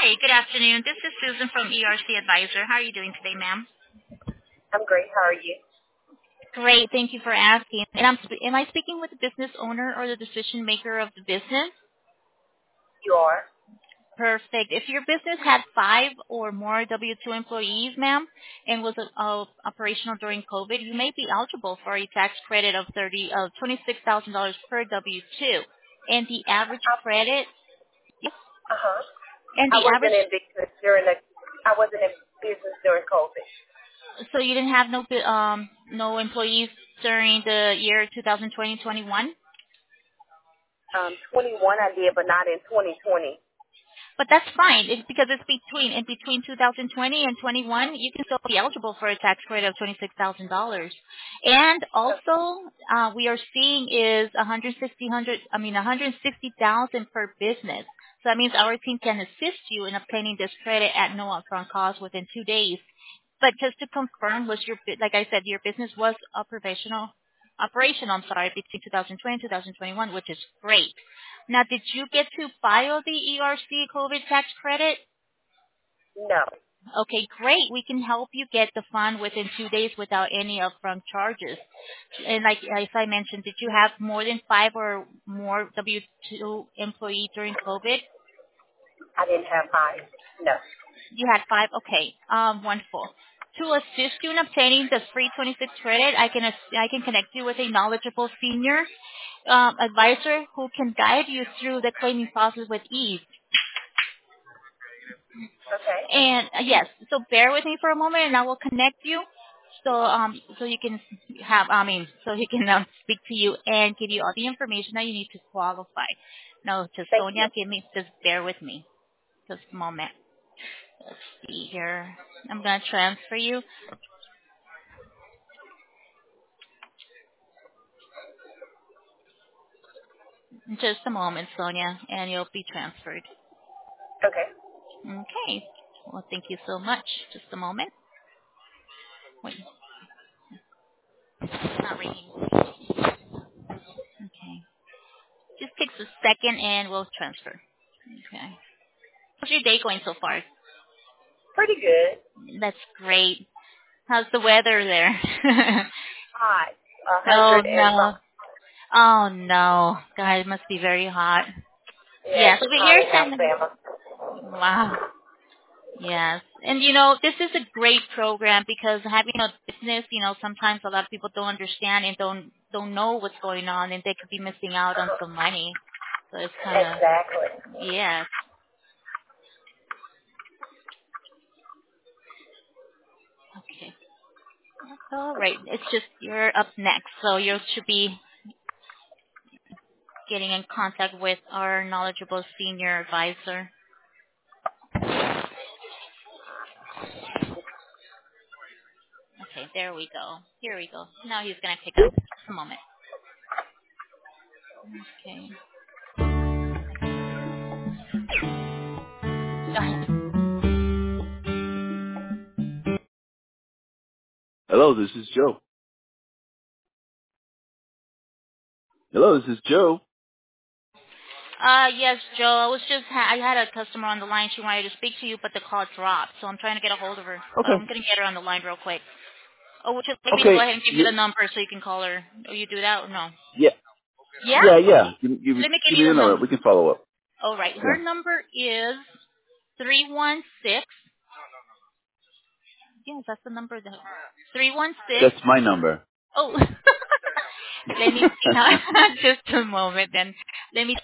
Hi, good afternoon. This is Susan from ERC Advisor. How are you doing today, ma'am? I'm great. How are you? Great. Thank you for asking. And am I speaking with the business owner or the decision maker of the business? You are? Perfect. If your business had 5 or more W-2 employees, ma'am, and was operational during COVID, you may be eligible for a tax credit of $26,000 per W-2. And the average credit, yes, Uh-huh. and I the wasn't average, in business during COVID. so you didn't have no employees during the year 2020-21? 21 I did, but not in 2020. But that's fine. It's because it's in between 2020 and 21, you can still be eligible for a tax credit of $26,000. And also, we are seeing is 160,000 per business. So that means our team can assist you in obtaining this credit at no upfront cost within 2 days. But just to confirm, like I said, your business was operational, between 2020 and 2021, which is great. Now, did you get to file the ERC COVID tax credit? No. Okay, great. We can help you get the fund within 2 days without any upfront charges. And like as I mentioned, did you have more than 5 or more W-2 employees during COVID? I didn't have 5. No. You had 5? Okay. Wonderful. To assist you in obtaining the free 26 credit, I can connect you with a knowledgeable senior advisor who can guide you through the claiming process with ease. Okay. And yes, so bear with me for a moment, and I will connect you, so you can speak to you and give you all the information that you need to qualify. No, just Thank you. Sonia, just bear with me, just a moment. Let's see here. I'm gonna transfer you. Just a moment, Sonia, and you'll be transferred. Okay. Okay. Well, thank you so much. Just a moment. Wait, it's not ringing. Okay. Just takes a second, and we'll transfer. Okay. How's your day going so far? Pretty good. That's great. How's the weather there? Hot. Oh 100 and no. some. Oh no. God, it must be very hot. Yes, Yes, it's over hot here in saying, Alabama. wow. Yes. And this is a great program because having a business, sometimes a lot of people don't understand and don't know what's going on, and they could be missing out on some money. So it's kind of, Exactly. yes. Okay. All right. It's just you're up next, so you should be getting in contact with our knowledgeable senior advisor. Okay, there we go. Here we go. Now he's going to pick up. Just a moment. Okay. Go ahead. Hello, this is Joe. Hello, this is Joe. Yes, Joe. I had a customer on the line. She wanted to speak to you, but the call dropped. So I'm trying to get a hold of her. I'm Okay. going to get her on the line real quick. Oh, would you like me to go Okay. ahead and give you the number so you can call her? Oh, you do that or no? Yeah. Yeah? Yeah. Let me give Give you me the the number. number. We can follow up. All right. Her Yeah. number is 316. Yes, that's the number. 316. That's my number. Oh, let me see. Just a moment then. Let me